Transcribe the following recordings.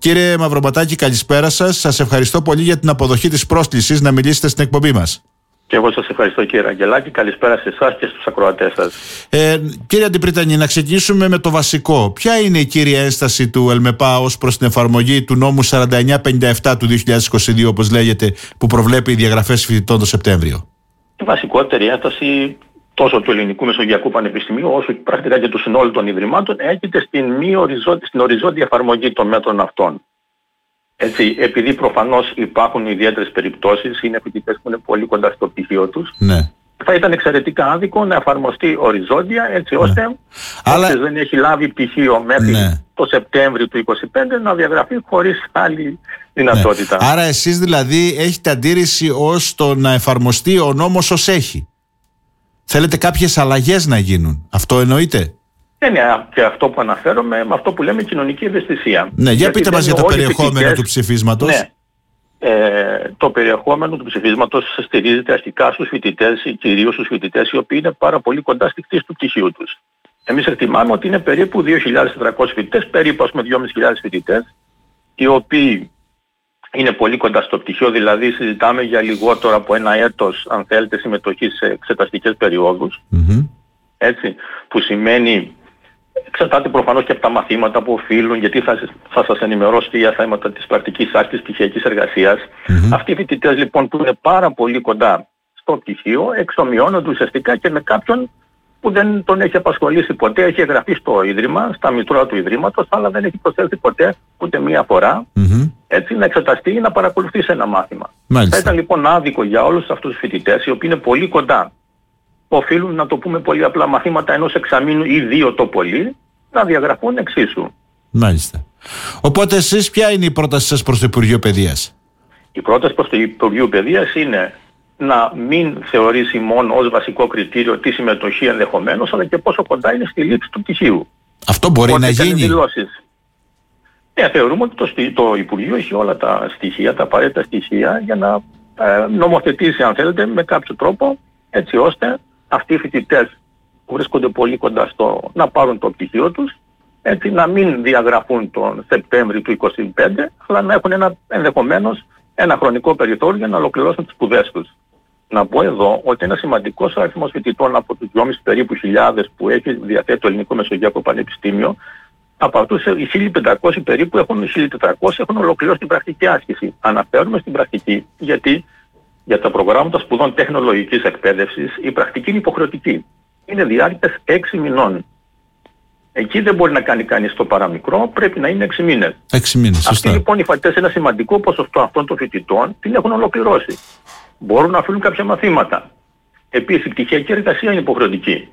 Κύριε Μαυροματάκη, καλησπέρα σας. Σας ευχαριστώ πολύ για την αποδοχή της πρόσκλησης να μιλήσετε στην εκπομπή μας. Και εγώ σας ευχαριστώ, κύριε Αγγελάκη. Καλησπέρα σε εσάς και στους ακροατές σας. Κύριε Αντιπρίτανη, να ξεκινήσουμε με το βασικό. Ποια είναι η κύρια ένσταση του ΕΛΜΕΠΑ ως προς την εφαρμογή του νόμου 4957 του 2022, όπως λέγεται, που προβλέπει οι διαγραφές φοιτητών το Σεπτέμβριο? Η βασικότερη ένσταση τόσο του Ελληνικού Μεσογειακού Πανεπιστημίου όσο πρακτικά και του συνόλου των Ιδρυμάτων έρχεται στην οριζόντια εφαρμογή των μέτρων αυτών. Έτσι, επειδή προφανώς υπάρχουν ιδιαίτερες περιπτώσεις, είναι φοιτητές που είναι πολύ κοντά στο πτυχίο τους, ναι, θα ήταν εξαιρετικά άδικο να εφαρμοστεί οριζόντια, έτσι ώστε όποιος δεν έχει λάβει πτυχίο μέχρι το Σεπτέμβριο του 2025 να διαγραφεί χωρίς άλλη δυνατότητα. Άρα εσείς δηλαδή έχετε αντίρρηση ως το να εφαρμοστεί ο νόμος ως έχει? Θέλετε κάποιες αλλαγές να γίνουν? Αυτό εννοείτε? Είναι και αυτό που αναφέρομαι με αυτό που λέμε κοινωνική ευαισθησία. Ναι, για πείτε μας για το περιεχόμενο του ψηφίσματος. Ναι. Το περιεχόμενο του ψηφίσματος στηρίζεται αρχικά στους φοιτητές, κυρίως στους φοιτητές οι οποίοι είναι πάρα πολύ κοντά στη κτήση του πτυχίου τους. Εμείς εκτιμάμε ότι είναι περίπου 2.400 φοιτητές, περίπου 2.500 φοιτητές, οι οποίοι είναι πολύ κοντά στο πτυχίο, δηλαδή συζητάμε για λιγότερο από ένα έτος, αν θέλετε, συμμετοχή σε εξεταστικές περιόδους. Έτσι, που σημαίνει, εξαρτάται προφανώς και από τα μαθήματα που οφείλουν, γιατί θα σας ενημερώσω και για θέματα της πρακτικής άσκησης πτυχιακής εργασίας. Αυτοί οι φοιτητές λοιπόν που είναι πάρα πολύ κοντά στο πτυχίο εξομοιώνονται ουσιαστικά και με κάποιον που δεν τον έχει απασχολήσει ποτέ, έχει εγγραφεί στο Ίδρυμα, στα μητρώα του Ιδρύματος, αλλά δεν έχει προσέλθει ποτέ ούτε μία φορά, έτσι, να εξεταστεί ή να παρακολουθήσει ένα μάθημα. Θα ήταν λοιπόν άδικο για όλους αυτούς τους φοιτητές, οι οποίοι είναι πολύ κοντά, οφείλουν, να το πούμε πολύ απλά, μαθήματα ενός εξαμήνου ή 2 το πολύ, να διαγραφούν εξίσου. Μάλιστα. Οπότε εσείς ποια είναι η πρόταση σας προς το Υπουργείο Παιδείας? Η πρόταση προς το Υπουργείο Παιδείας είναι να μην θεωρήσει μόνο ως βασικό κριτήριο τη συμμετοχή ενδεχομένως, αλλά και πόσο κοντά είναι στη λήξη του πτυχίου. Αυτό μπορεί να γίνει? Θεωρούμε ότι το Υπουργείο έχει όλα τα στοιχεία, τα απαραίτητα στοιχεία για να νομοθετήσει, αν θέλετε, με κάποιο τρόπο, έτσι ώστε αυτοί οι φοιτητές που βρίσκονται πολύ κοντά στο να πάρουν το πτυχίο τους, έτσι να μην διαγραφούν τον Σεπτέμβριο του 2025, αλλά να έχουν ενδεχομένως ένα χρονικό περιθώριο για να ολοκληρώσουν τις σπουδές τους. Να πω εδώ ότι ένα σημαντικός αριθμός φοιτητών από τους 2,5 περίπου χιλιάδες που έχει διαθέτει το Ελληνικό Μεσογειακό Πανεπιστήμιο, από αυτούς οι 1.500 περίπου έχουν ολοκληρώσει την πρακτική άσκηση. Αναφέρουμε στην πρακτική γιατί για τα προγράμματα σπουδών τεχνολογικής εκπαίδευσης η πρακτική είναι υποχρεωτική. Είναι διάρκειας 6 μηνών. Εκεί δεν μπορεί να κάνει κανείς το παραμικρό, πρέπει να είναι 6 μήνες. 6 μήνες, σωστά. Αυτοί λοιπόν οι φοιτητές, ένα σημαντικό ποσοστό αυτών των φοιτητών την έχουν ολοκληρώσει. Μπορούν να αφήνουν κάποια μαθήματα. Επίσης η πτυχιακή εργασία είναι υποχρεωτική.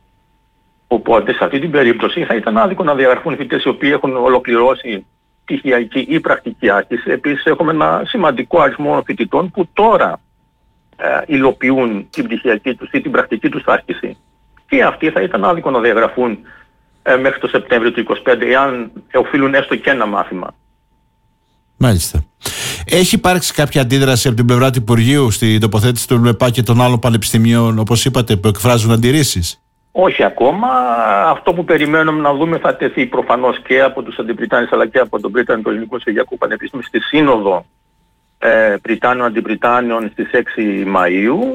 Οπότε σε αυτή την περίπτωση θα ήταν άδικο να διαγραφούν φοιτητές οι οποίοι έχουν ολοκληρώσει πτυχιακή ή πρακτική άσκηση. Επίσης έχουμε ένα σημαντικό αριθμό φοιτητών που τώρα υλοποιούν την πτυχιακή τους ή την πρακτική τους άσκηση. Και αυτοί θα ήταν άδικο να διαγραφούν μέχρι το Σεπτέμβριο του 2025 εάν οφείλουν έστω και ένα μάθημα. Μάλιστα. Έχει υπάρξει κάποια αντίδραση από την πλευρά του Υπουργείου στην τοποθέτηση του ΕΛΜΕΠΑ και των άλλων πανεπιστημίων, όπως είπατε, που εκφράζουν αντιρρήσεις? Όχι ακόμα. Αυτό που περιμένουμε να δούμε θα τεθεί προφανώς και από τους αντιπριτάνες αλλά και από τον Πρίτανη του Ελληνικού Μεσογειακού Πανεπιστημίου στη Σύνοδο Πριτάνων-Αντιπριτάνων στις 6 Μαΐου,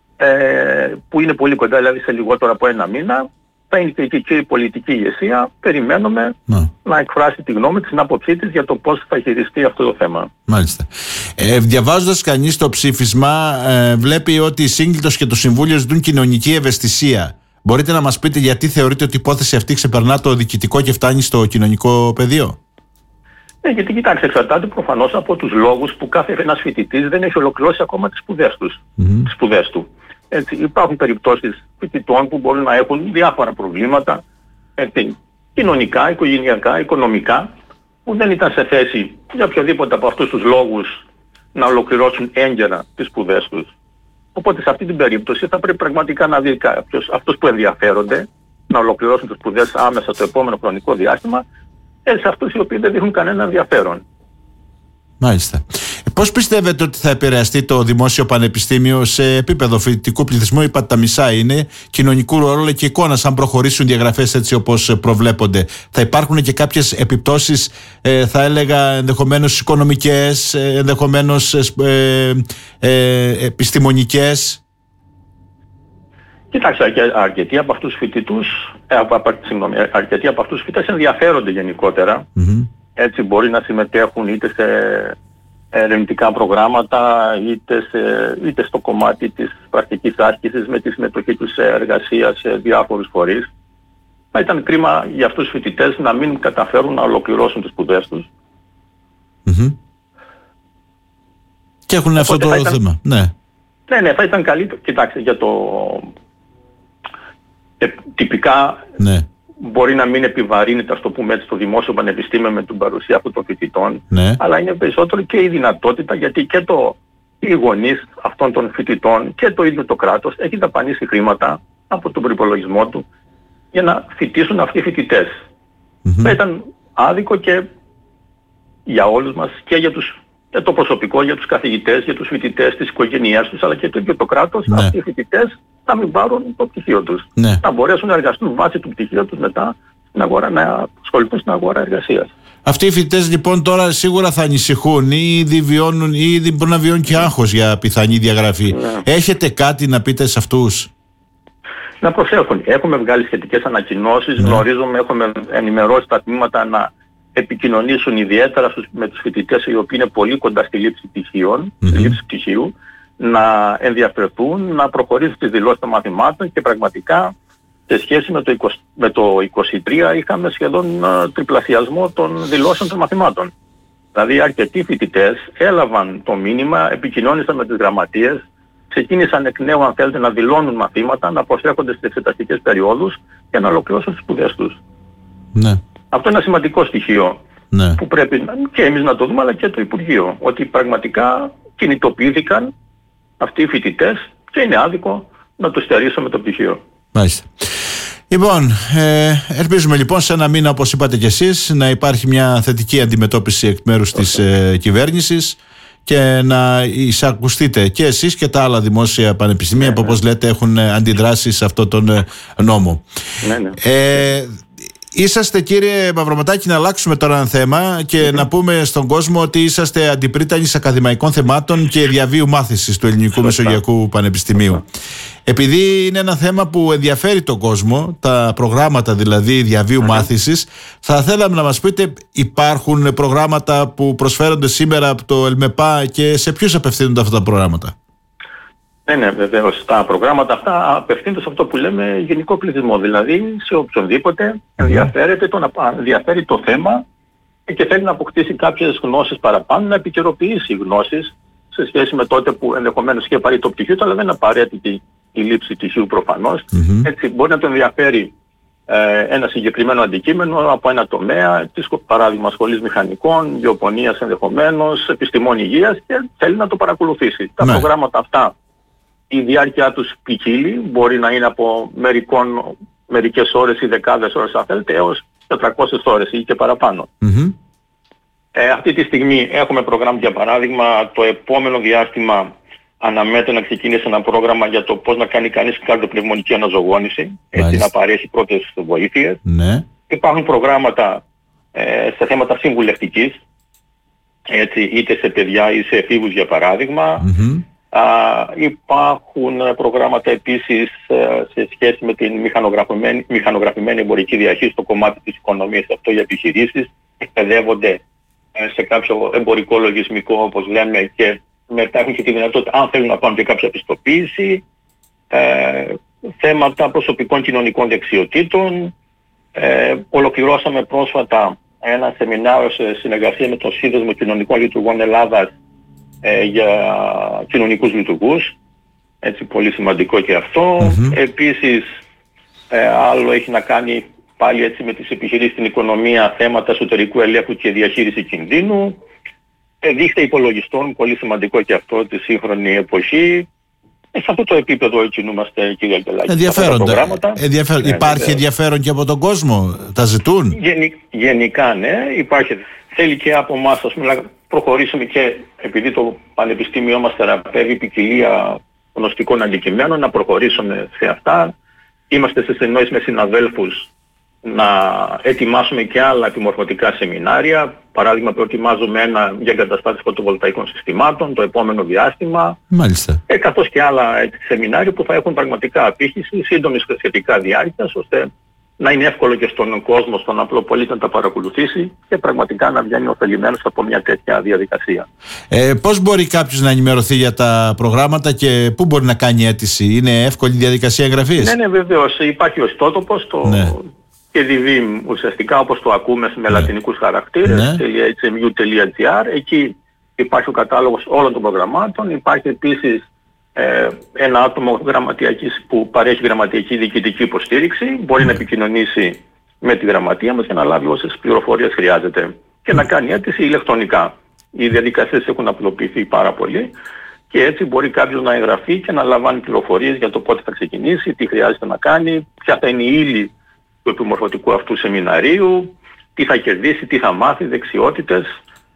που είναι πολύ κοντά, δηλαδή σε λιγότερο από ένα μήνα. Θα είναι και η πολιτική ηγεσία. Περιμένουμε να εκφράσει τη γνώμη της, την άποψή της για το πώς θα χειριστεί αυτό το θέμα. Μάλιστα. Διαβάζοντας κανείς το ψήφισμα, βλέπει ότι η Σύγκλιτος και το Συμβούλιο ζητούν κοινωνική ευαισθησία. Μπορείτε να μας πείτε γιατί θεωρείτε ότι η υπόθεση αυτή ξεπερνά το διοικητικό και φτάνει στο κοινωνικό πεδίο? Γιατί κοιτάξτε, εξαρτάται προφανώς από τους λόγους που κάθε ένας φοιτητής δεν έχει ολοκληρώσει ακόμα τις σπουδές του. Έτσι, υπάρχουν περιπτώσεις φοιτητών που μπορούν να έχουν διάφορα προβλήματα, έτσι, κοινωνικά, οικογενειακά, οικονομικά, που δεν ήταν σε θέση για οποιοδήποτε από αυτούς τους λόγους να ολοκληρώσουν έγκαιρα τις σπουδές τους. Οπότε σε αυτή την περίπτωση θα πρέπει πραγματικά να δει κάποιος, αυτούς που ενδιαφέρονται να ολοκληρώσουν τις σπουδές άμεσα το επόμενο χρονικό διάστημα, σε αυτούς οι οποίοι δεν δείχνουν κανένα ενδιαφέρον. Μάλιστα. Πώς πιστεύετε ότι θα επηρεαστεί το δημόσιο πανεπιστήμιο σε επίπεδο φοιτητικού πληθυσμού? Είπατε τα μισά είναι, κοινωνικού ρόλου και εικόνα, αν προχωρήσουν διαγραφές έτσι όπως προβλέπονται. Θα υπάρχουν και κάποιες επιπτώσεις, θα έλεγα, ενδεχομένως οικονομικές, ενδεχομένως επιστημονικές? Κοιτάξτε, αρκετοί από αυτούς τους φοιτητές ενδιαφέρονται γενικότερα. Έτσι μπορεί να συμμετέχουν είτε σε ερευνητικά προγράμματα, είτε στο κομμάτι της πρακτικής άσκησης με τη συμμετοχή τους σε εργασία σε διάφορους φορείς. Θα ήταν κρίμα για αυτούς τους φοιτητές να μην καταφέρουν να ολοκληρώσουν τις σπουδές τους. Και έχουν αυτό το θέμα. Ναι, θα ήταν καλύτερο. Κοιτάξτε, για το τυπικά μπορεί να μην επιβαρύνεται, ας το πούμε έτσι, το δημόσιο πανεπιστήμιο με την παρουσία αυτών των φοιτητών, αλλά είναι περισσότερο και η δυνατότητα, γιατί και οι γονείς αυτών των φοιτητών και το ίδιο το κράτος έχει δαπανίσει χρήματα από τον προϋπολογισμό του για να φοιτήσουν αυτοί οι φοιτητές. Θα ήταν άδικο και για όλους μας και για το προσωπικό, για τους καθηγητές, για τους φοιτητές της οικογένειάς τους, αλλά και το ίδιο το κράτος, αυτοί οι φοιτητές να μην πάρουν το πτυχίο τους. Να μπορέσουν να εργαστούν βάσει του πτυχίου τους μετά στην αγορά, να ασχοληθούν στην αγορά εργασίας. Αυτοί οι φοιτητές λοιπόν τώρα σίγουρα θα ανησυχούν ή ήδη βιώνουν, ή ήδη μπορεί να βιώνουν και άγχος για πιθανή διαγραφή. Έχετε κάτι να πείτε σε αυτούς? Να προσέχουν. Έχουμε βγάλει σχετικές ανακοινώσεις, γνωρίζουμε, έχουμε ενημερώσει τα τμήματα να επικοινωνήσουν ιδιαίτερα με τους φοιτητές οι οποίοι είναι πολύ κοντά στη λήψη πτυχίου, να ενδιαφερθούν, να προχωρήσουν τις δηλώσεις των μαθημάτων, και πραγματικά σε σχέση με το 23 είχαμε σχεδόν τριπλασιασμό των δηλώσεων των μαθημάτων. Δηλαδή αρκετοί φοιτητές έλαβαν το μήνυμα, επικοινώνησαν με τις γραμματείες, ξεκίνησαν εκ νέου, αν θέλετε, να δηλώνουν μαθήματα, να προσέχονται στις εξεταστικές περιόδους και να ολοκληρώσουν τις σπουδές τους. Αυτό είναι ένα σημαντικό στοιχείο που πρέπει και εμείς να το δούμε, αλλά και το Υπουργείο, ότι πραγματικά κινητοποιήθηκαν αυτοί οι φοιτητές και είναι άδικο να τους στερήσουμε το πτυχίο. Μάλιστα. Λοιπόν, ελπίζουμε λοιπόν σε ένα μήνα, όπως είπατε και εσείς, να υπάρχει μια θετική αντιμετώπιση εκ μέρους της κυβέρνησης και να εισακουστείτε και εσείς και τα άλλα δημόσια πανεπιστήμια που, όπως λέτε, έχουν αντιδράσει σε αυτόν τον νόμο. Είσαστε, κύριε Μαυροματάκη, να αλλάξουμε τώρα ένα θέμα και να πούμε στον κόσμο ότι είσαστε αντιπρίτανης ακαδημαϊκών θεμάτων και διαβίου μάθησης του Ελληνικού Μεσογειακού Πανεπιστημίου. Επειδή είναι ένα θέμα που ενδιαφέρει τον κόσμο, τα προγράμματα δηλαδή διαβίου μάθησης, θα θέλαμε να μας πείτε, υπάρχουν προγράμματα που προσφέρονται σήμερα από το ΕΛΜΕΠΑ και σε ποιους απευθύνονται αυτά τα προγράμματα? Ναι, βεβαίως. Τα προγράμματα αυτά απευθύνονται σε αυτό που λέμε γενικό πληθυσμό. Δηλαδή σε οποιονδήποτε ενδιαφέρει το θέμα και θέλει να αποκτήσει κάποιες γνώσεις παραπάνω, να επικαιροποιήσει γνώσεις σε σχέση με τότε που ενδεχομένως είχε πάρει το πτυχίο του, αλλά δεν είναι απαραίτητη η λήψη πτυχίου προφανώς. Έτσι μπορεί να τον ενδιαφέρει ένα συγκεκριμένο αντικείμενο από ένα τομέα, παράδειγμα σχολής μηχανικών, γεωπονίας ενδεχομένως, επιστημών υγείας, και θέλει να το παρακολουθήσει. Τα προγράμματα αυτά, η διάρκεια τους ποικίλει, μπορεί να είναι από μερικές ώρες ή δεκάδες ώρες αν θέλετε, έως 400 ώρες ή και παραπάνω. Αυτή τη στιγμή έχουμε προγράμματα, για παράδειγμα, το επόμενο διάστημα αναμένεται να ξεκινήσει ένα πρόγραμμα για το πώς να κάνει κανείς καρδιοπνευμονική αναζωογόνηση, έτσι να παρέχει πρώτες βοήθειες. Υπάρχουν προγράμματα σε θέματα συμβουλευτικής, έτσι, είτε σε παιδιά ή σε εφήβους, για παράδειγμα. Υπάρχουν προγράμματα επίσης σε σχέση με την μηχανογραφημένη εμπορική διαχείριση στο κομμάτι της οικονομίας, αυτό για επιχειρήσεις. Εκπαιδεύονται σε κάποιο εμπορικό λογισμικό, όπως λέμε, και μετά έχουν και τη δυνατότητα, αν θέλουν, να πάρουν και κάποια πιστοποίηση. Θέματα προσωπικών κοινωνικών δεξιοτήτων. Ολοκληρώσαμε πρόσφατα ένα σεμινάριο σε συνεργασία με το Σύνδεσμο Κοινωνικών Λειτουργών Ελλάδας για κοινωνικούς λειτουργούς, έτσι, πολύ σημαντικό και αυτό. Επίσης άλλο έχει να κάνει πάλι έτσι με τις επιχειρήσεις στην οικονομία, θέματα εσωτερικού ελέγχου και διαχείριση κινδύνου, δίκτυα υπολογιστών, πολύ σημαντικό και αυτό τη σύγχρονη εποχή. Σε αυτό το επίπεδο κινούμαστε, κύριε Αγγελάκη. Υπάρχει ενδιαφέρον και από τον κόσμο, τα ζητούν? Γενικά ναι, υπάρχει. Θέλει και από εμάς, ας πούμε, να προχωρήσουμε και επειδή το Πανεπιστήμιό μας θεραπεύει ποικιλία γνωστικών αντικειμένων, να προχωρήσουμε σε αυτά. Είμαστε σε συνεννόηση με συναδέλφους να ετοιμάσουμε και άλλα επιμορφωτικά σεμινάρια. Παράδειγμα, προετοιμάζουμε ένα για εγκαταστάσεις φωτοβολταϊκών συστημάτων το επόμενο διάστημα. Μάλιστα. Καθώς και άλλα σεμινάρια που θα έχουν πραγματικά απήχηση σύντομης σχετικά διάρκειας, ώστε να είναι εύκολο και στον κόσμο, στον απλό πολίτη να τα παρακολουθήσει και πραγματικά να βγαίνει ωφελημένος από μια τέτοια διαδικασία. Πώς μπορεί κάποιος να ενημερωθεί για τα προγράμματα και πού μπορεί να κάνει αίτηση? Είναι εύκολη διαδικασία εγγραφής? Ναι, βεβαίως. Υπάρχει ο ιστότοπος, KDVIM, ουσιαστικά όπως το ακούμε με λατινικούς χαρακτήρες, .hmu.gr. Εκεί υπάρχει ο κατάλογος όλων των προγραμμάτων. Υπάρχει επίσης ένα άτομο γραμματειακής που παρέχει γραμματειακή διοικητική υποστήριξη. Μπορεί να επικοινωνήσει με τη γραμματεία μας και να λάβει όσες πληροφορίες χρειάζεται και να κάνει αίτηση ηλεκτρονικά. Οι διαδικασίες έχουν απλοποιηθεί πάρα πολύ και έτσι μπορεί κάποιος να εγγραφεί και να λαμβάνει πληροφορίες για το πότε θα ξεκινήσει, τι χρειάζεται να κάνει, ποια θα είναι η ύλη του επιμορφωτικού αυτού σεμιναρίου, τι θα κερδίσει, τι θα μάθει, δεξιότητες,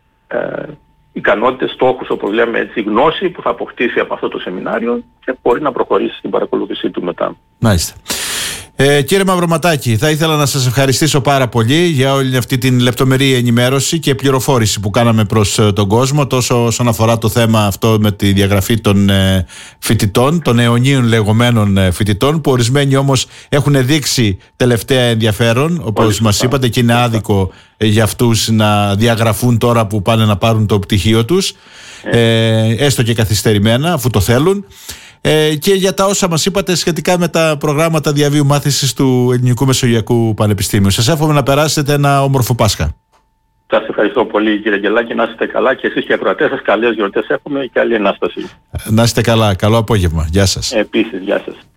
ικανότητες, στόχους, όπως λέμε έτσι, γνώση που θα αποκτήσει από αυτό το σεμινάριο και μπορεί να προχωρήσει στην παρακολούθησή του μετά. Μάλιστα. Κύριε Μαυροματάκη, θα ήθελα να σας ευχαριστήσω πάρα πολύ για όλη αυτή την λεπτομερή ενημέρωση και πληροφόρηση που κάναμε προς τον κόσμο, τόσο όσον αφορά το θέμα αυτό με τη διαγραφή των φοιτητών, των αιωνίων λεγόμενων φοιτητών, που ορισμένοι όμως έχουν δείξει τελευταία ενδιαφέρον, όπως μας είπατε, και είναι άδικο για αυτούς να διαγραφούν τώρα που πάνε να πάρουν το πτυχίο τους, έστω και καθυστερημένα, αφού το θέλουν. Και για τα όσα μας είπατε σχετικά με τα προγράμματα διαβίου μάθησης του Ελληνικού Μεσογειακού Πανεπιστήμιου. Σας εύχομαι να περάσετε ένα όμορφο Πάσχα. Σας ευχαριστώ πολύ, κύριε Αγγελάκη, να είστε καλά και εσείς και οι ακροατές σας. Καλές γιορτές εύχομαι και καλή Ανάσταση. Να είστε καλά. Καλό απόγευμα. Γεια σας. Επίσης, γεια σας.